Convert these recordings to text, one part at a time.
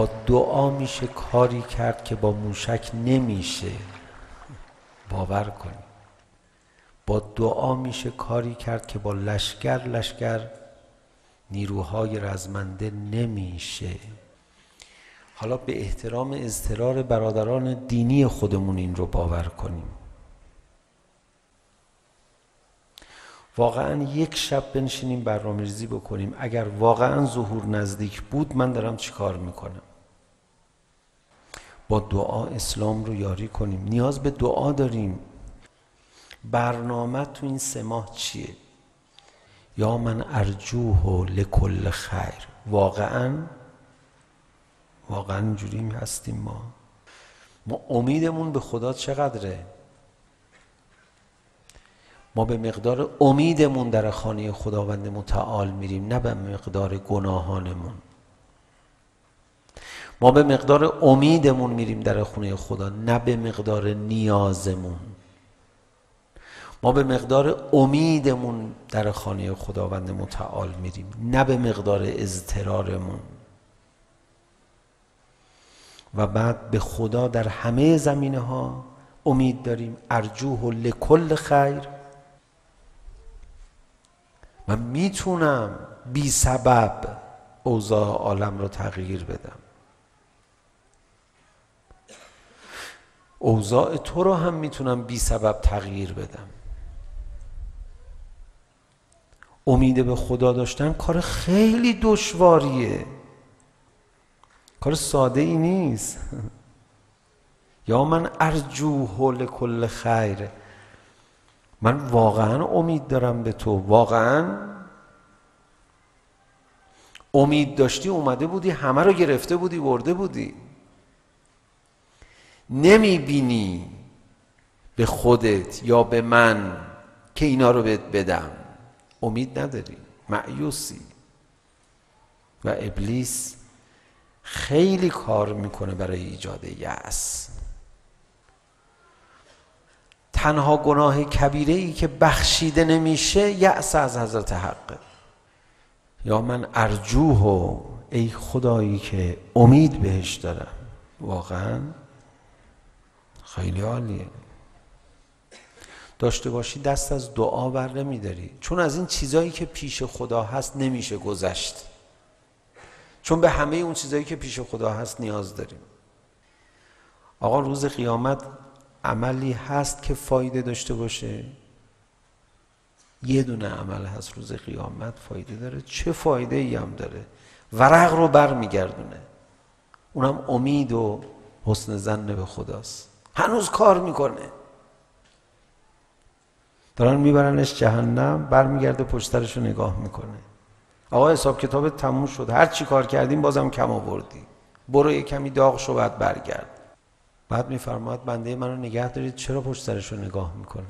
با دعا میشه کاری کرد که با موشک نمیشه. باور کنید با دعا میشه کاری کرد که با لشکر نیروهای رزمنده نمیشه. حالا به احترام اضطرار برادران دینی خودمون این رو باور کنیم. واقعا یک شب بنشینیم برنامه‌ریزی بکنیم اگر واقعا ظهور نزدیک بود من دارم چی کار میکنم. با دعا اسلام رو یاری کنیم. نیاز به دعا داریم. برنامه تو این 3 ماه چیه؟ یا من ارجوه لکل خیر. واقعا اینجوری هستیم ما امیدمون به خدا چقدره؟ ما به مقدار امیدمون در خانه خداوند متعال میریم، نه به مقدار گناهانمون. ما به مقدار امیدمون میریم در خونه خدا، نه به مقدار نیازمون. ما به مقدار امیدمون در خانه خداوند متعال میریم، نه به مقدار اضطرارمون. و بعد به خدا در همه زمینه ها امید داریم. ارجوه لکل خیر. من میتونم بی سبب اوضاع عالم رو تغییر بدم. اوضاع تو رو هم میتونم بی سبب تغییر بدم. امید به خدا داشتن کار خیلی دشواریه، کار ساده ای نیست. یا من ارجوه لکل خیر. من واقعا امید دارم به تو. واقعا امید داشتی اومده بودی همه رو گرفته بودی برده بودی. نمیبینی به خودت یا به من که اینا رو بهت بدم. امید نداری، مایوسی. و ابلیس خیلی کار میکنه برای ایجاد یأس. تنها گناه کبیره ای که بخشیده نمیشه یأس از حضرت حقه. یا من ارجوه، ای خدایی که امید بهش دارم. واقعا خیلی عالیه. داشته باشی دست از دعا بر نمیداری، چون از این چیزایی که پیش خدا هست نمیشه گذشت. چون به همه اون چیزایی که پیش خدا هست نیاز داریم. آقا روز قیامت عملی هست که فایده داشته باشه؟ یه دونه عمل هست روز قیامت فایده داره. چه فایده ای هم داره؟ ورق رو بر میگردونه. اونم امید و حسن ظن به خداست. هنوز کار میکنه. دارن میبرنش جهنم، برمیگرده پشت سرش رو نگاه میکنه. آقا حساب کتابت تموم شد، هر چی کار کردیم بازم کم آوردی، برو یه کمی داغ شو بعد برگرد. بعد میفرماد بنده منو نگه دارید، چرا پشت سرش رو نگاه میکنه؟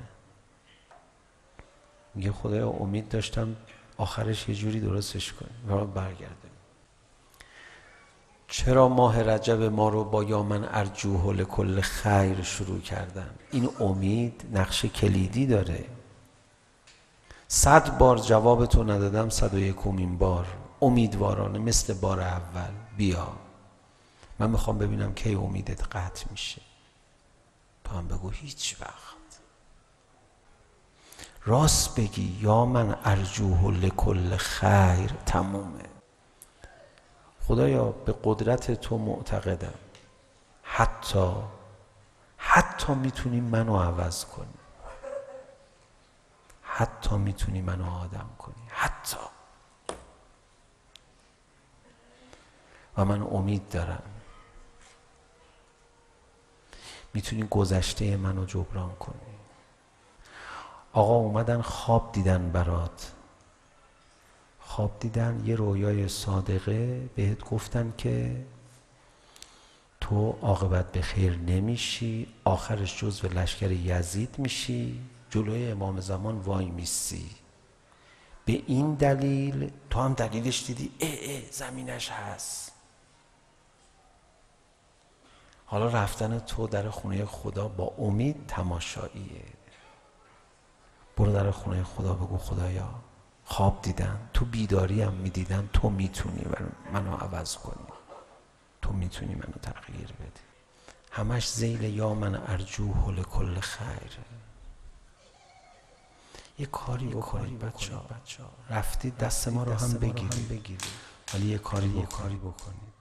میگه خدایا امید داشتم آخرش یه جوری درستش کنی و برگرده. چرا ماه رجب ما رو با یا من ارجوه لکل خیر شروع کردن؟ این امید نقش کلیدی داره. 100 بار جواب تو ندادم، 101مین بار امیدوارانه مثل بار اول بیا. من میخوام ببینم کی امیدت قطع میشه. تو هم بگو هیچ وقت. راست بگی یا من ارجوه لکل خیر، تمومه. خدایا به قدرت تو معتقدم، حتی میتونی منو عوض کنی، حتی میتونی منو آدم کنی، حتی. و من امید دارم میتونی گذشته منو جبران کنی. آقا اومدن خواب دیدن برات، خواب دیدن یه رویای صادقه، بهت گفتن که تو عاقبت به خیر نمیشی، آخرش جزو لشکر یزید میشی، جلوی امام زمان وای میسی. به این دلیل تو هم دلیلش دیدی، زمینش هست. حالا رفتن تو در خونه خدا با امید تماشاییه. برو در خونه خدا بگو خدایا خواب دیدم، تو بیداری هم میدیدم، تو میتونی منو عوض کنی، تو میتونی. نمیتونی منو تغییر بدی. همش ذیل یا من ارجوه لکل خیر. یه کاری بکنید بچه‌ها. رفتید دست ما رو هم بگیرید، ولی یه کاری بکنید.